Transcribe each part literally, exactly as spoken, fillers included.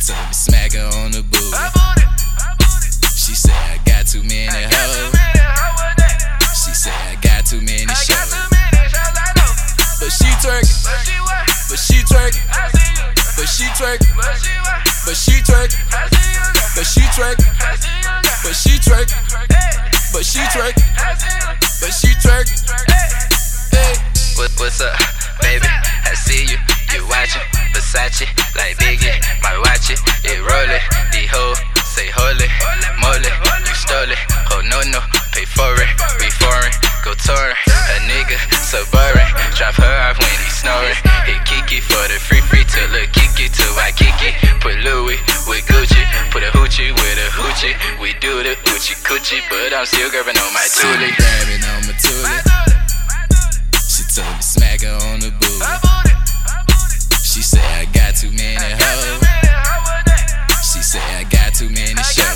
told me smack her on the booty. She said I got too many hoes. She said I got too many shows. But she twerking, but she twerking, but she twerking, but she twerking, but she twerking, but she twerking, but she twerking, but she twerking. Hey, what, what's up, baby? I see you, you watching Versace like Biggie. My watch it, it rollin'. The hoe say holy moly, you stole it. Oh no no, pay for it. We foreign, go touring. A nigga so boring. Drop her off when he snoring. Hit Kiki for the free free till look Kiki till I Kiki. Put Louis with Gucci, put a hoochie with a hoochie. We do the hoochie coochie, but I'm still grabbing on my toolie. Grabbing on my toolie. She told me smack her on the booty. She said I got too many hoes. She said I got too many shows.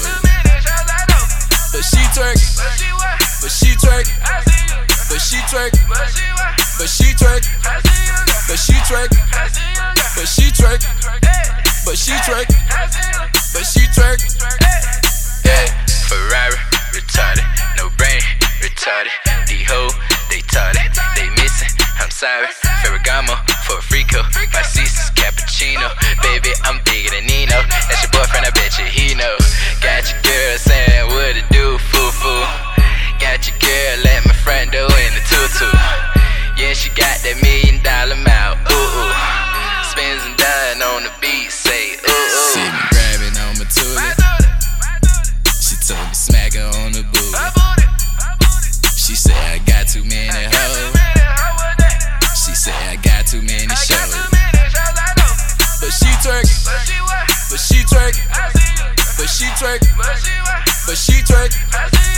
But she twerking, but she twerking, but she twerking, but she twerking, but she twerking, but she twerking, but she twerking, but she twerking. Yeah, Ferrari, retarded, no brain, retarded. The hoe, they tarded, they missing, I'm sorry. Ferragamo for a freako, my Cece's cappuccino. Baby, I'm bigger than Nino. That's your boyfriend, I bet you he know. Got your girl saying what it do, foo-foo. Got your girl at my front door in the tutu. Yeah, she got that million dollar mouth, ooh ooh. Spins and done on the beat, say ooh ooh. See me grabbing on my toolie. She told me smack her on the booty. She said I got too many hoes. She said I got too many shows. But she twerking, but she twerking, but she twerking, but she twerking.